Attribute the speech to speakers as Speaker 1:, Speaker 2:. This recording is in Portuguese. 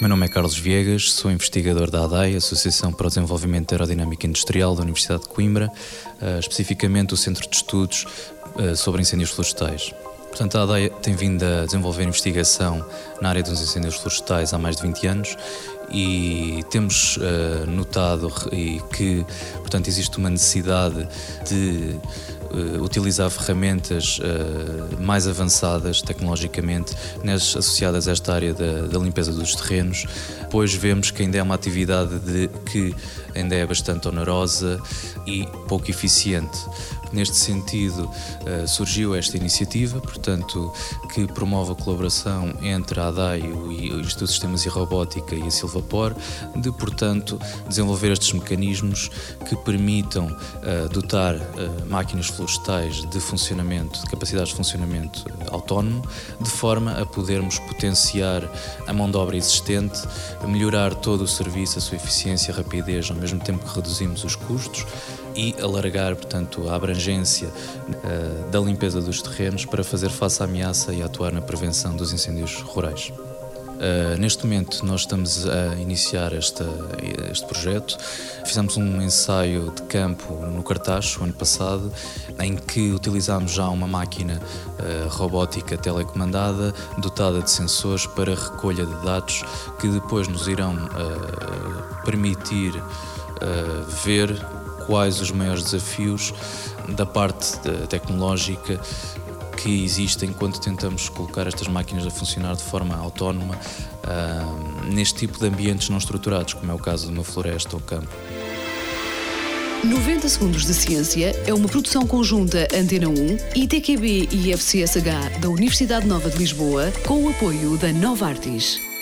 Speaker 1: Meu nome é Carlos Viegas, sou investigador da ADAI, Associação para o Desenvolvimento da Aerodinâmica Industrial da Universidade de Coimbra, especificamente o Centro de Estudos sobre Incêndios Florestais. Portanto, a ADAI tem vindo a desenvolver investigação na área dos incêndios florestais há mais de 20 anos e temos notado que, portanto, existe uma necessidade de utilizar ferramentas mais avançadas tecnologicamente associadas a esta área da limpeza dos terrenos, pois vemos que ainda é uma atividade que ainda é bastante onerosa e pouco eficiente. Neste sentido, surgiu esta iniciativa, portanto, que promove a colaboração entre a ADAI, o Instituto de Sistemas e Robótica e a Silvapor, de, portanto, desenvolver estes mecanismos que permitam dotar máquinas florestais de funcionamento, de capacidades de funcionamento autónomo, de forma a podermos potenciar a mão de obra existente, melhorar todo o serviço, a sua eficiência e rapidez, ao mesmo tempo que reduzimos os custos, e alargar, portanto, a abrangência da limpeza dos terrenos para fazer face à ameaça e atuar na prevenção dos incêndios rurais. Neste momento nós estamos a iniciar este projeto. Fizemos um ensaio de campo no Cartacho, ano passado, em que utilizámos já uma máquina robótica telecomandada, dotada de sensores para recolha de dados que depois nos irão permitir ver quais os maiores desafios da parte tecnológica que existem quando tentamos colocar estas máquinas a funcionar de forma autónoma neste tipo de ambientes não estruturados, como é o caso de uma floresta ou campo.
Speaker 2: 90 Segundos de Ciência é uma produção conjunta Antena 1, ITQB e FCSH da Universidade Nova de Lisboa, com o apoio da Novartis.